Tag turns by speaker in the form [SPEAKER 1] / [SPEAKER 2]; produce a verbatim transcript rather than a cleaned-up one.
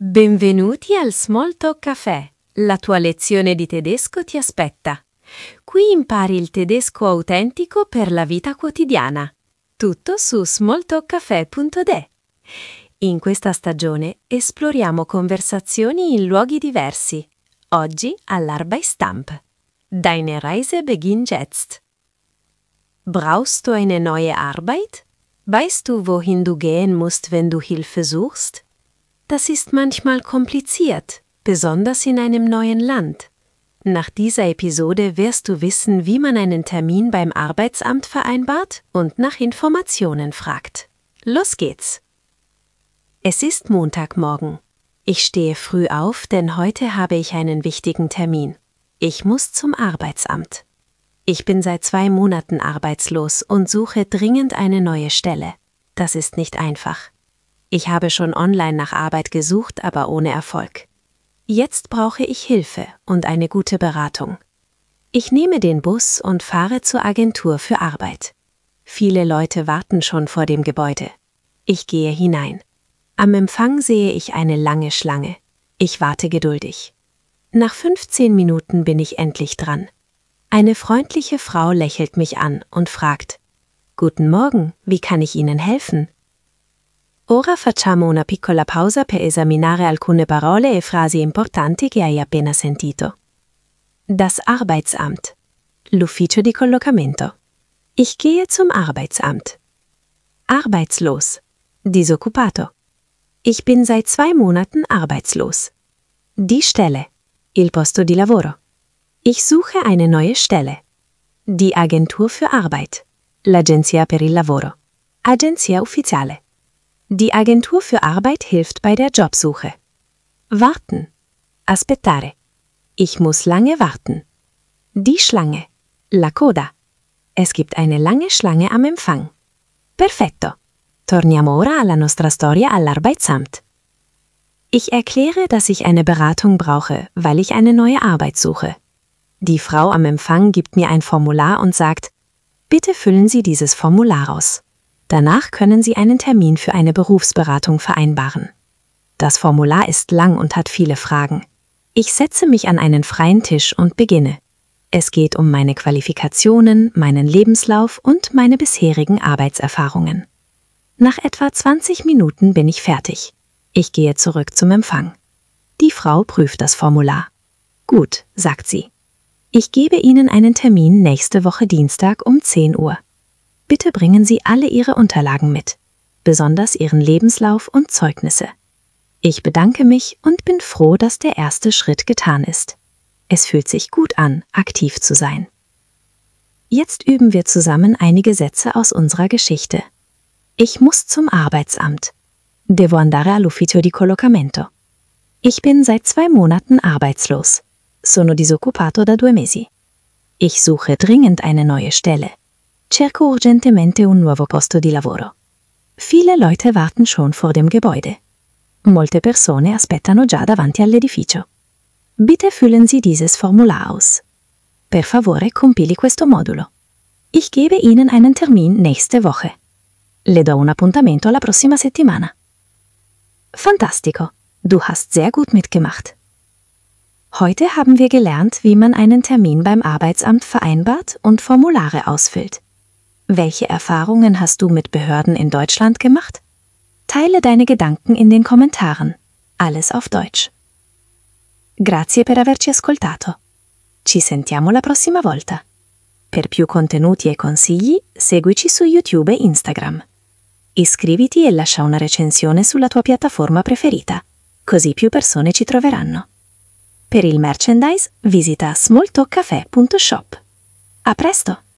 [SPEAKER 1] Benvenuti al Smalltalk Café. La tua lezione di tedesco ti aspetta. Qui impari il tedesco autentico per la vita quotidiana. Tutto su smalltalkcafe punto de. In questa stagione esploriamo conversazioni in luoghi diversi. Oggi all'Arbeitsamt. Deine Reise beginnt jetzt. Brauchst du eine neue Arbeit? Weißt du, wohin du gehen musst, wenn du Hilfe suchst? Das ist manchmal kompliziert, besonders in einem neuen Land. Nach dieser Episode wirst du wissen, wie man einen Termin beim Arbeitsamt vereinbart und nach Informationen fragt. Los geht's! Es ist Montagmorgen. Ich stehe früh auf, denn heute habe ich einen wichtigen Termin. Ich muss zum Arbeitsamt. Ich bin seit zwei Monaten arbeitslos und suche dringend eine neue Stelle. Das ist nicht einfach. Ich habe schon online nach Arbeit gesucht, aber ohne Erfolg. Jetzt brauche ich Hilfe und eine gute Beratung. Ich nehme den Bus und fahre zur Agentur für Arbeit. Viele Leute warten schon vor dem Gebäude. Ich gehe hinein. Am Empfang sehe ich eine lange Schlange. Ich warte geduldig. Nach fünfzehn Minuten bin ich endlich dran. Eine freundliche Frau lächelt mich an und fragt: Guten Morgen, wie kann ich Ihnen helfen? Ora facciamo una piccola pausa per esaminare alcune parole e frasi importanti che hai appena sentito. Das Arbeitsamt. L'ufficio di collocamento. Ich gehe zum Arbeitsamt. Arbeitslos. Disoccupato. Ich bin seit zwei Monaten arbeitslos. Die Stelle. Il posto di lavoro. Ich suche eine neue Stelle. Die Agentur für Arbeit. L'Agenzia per il Lavoro. Agenzia Ufficiale. Die Agentur für Arbeit hilft bei der Jobsuche. Warten. Aspettare. Ich muss lange warten. Die Schlange. La coda. Es gibt eine lange Schlange am Empfang. Perfetto. Torniamo ora alla nostra storia all'Arbeitsamt. Ich erkläre, dass ich eine Beratung brauche, weil ich eine neue Arbeit suche. Die Frau am Empfang gibt mir ein Formular und sagt: Bitte füllen Sie dieses Formular aus. Danach können Sie einen Termin für eine Berufsberatung vereinbaren. Das Formular ist lang und hat viele Fragen. Ich setze mich an einen freien Tisch und beginne. Es geht um meine Qualifikationen, meinen Lebenslauf und meine bisherigen Arbeitserfahrungen. Nach etwa zwanzig Minuten bin ich fertig. Ich gehe zurück zum Empfang. Die Frau prüft das Formular. Gut, sagt sie. Ich gebe Ihnen einen Termin nächste Woche Dienstag um zehn Uhr. Bitte bringen Sie alle Ihre Unterlagen mit, besonders Ihren Lebenslauf und Zeugnisse. Ich bedanke mich und bin froh, dass der erste Schritt getan ist. Es fühlt sich gut an, aktiv zu sein. Jetzt üben wir zusammen einige Sätze aus unserer Geschichte. Ich muss zum Arbeitsamt. Devo andare all'ufficio di collocamento. Ich bin seit zwei Monaten arbeitslos. Sono disoccupato da due mesi. Ich suche dringend eine neue Stelle. Cerco urgentemente un nuovo posto di lavoro. Viele Leute warten schon vor dem Gebäude. Molte persone aspettano già davanti all'edificio. Bitte füllen Sie dieses Formular aus. Per favore compili questo modulo. Ich gebe Ihnen einen Termin nächste Woche. Le do un appuntamento la prossima settimana. Fantastico, du hast sehr gut mitgemacht. Heute haben wir gelernt, wie man einen Termin beim Arbeitsamt vereinbart und Formulare ausfüllt. Welche Erfahrungen hast du mit Behörden in Deutschland gemacht? Teile deine Gedanken in den Kommentaren. Alles auf Deutsch. Grazie per averci ascoltato. Ci sentiamo la prossima volta. Per più contenuti e consigli, seguici su YouTube e Instagram. Iscriviti e lascia una recensione sulla tua piattaforma preferita, così più persone ci troveranno. Per il merchandise visita smalltalkcafe punto shop. A presto!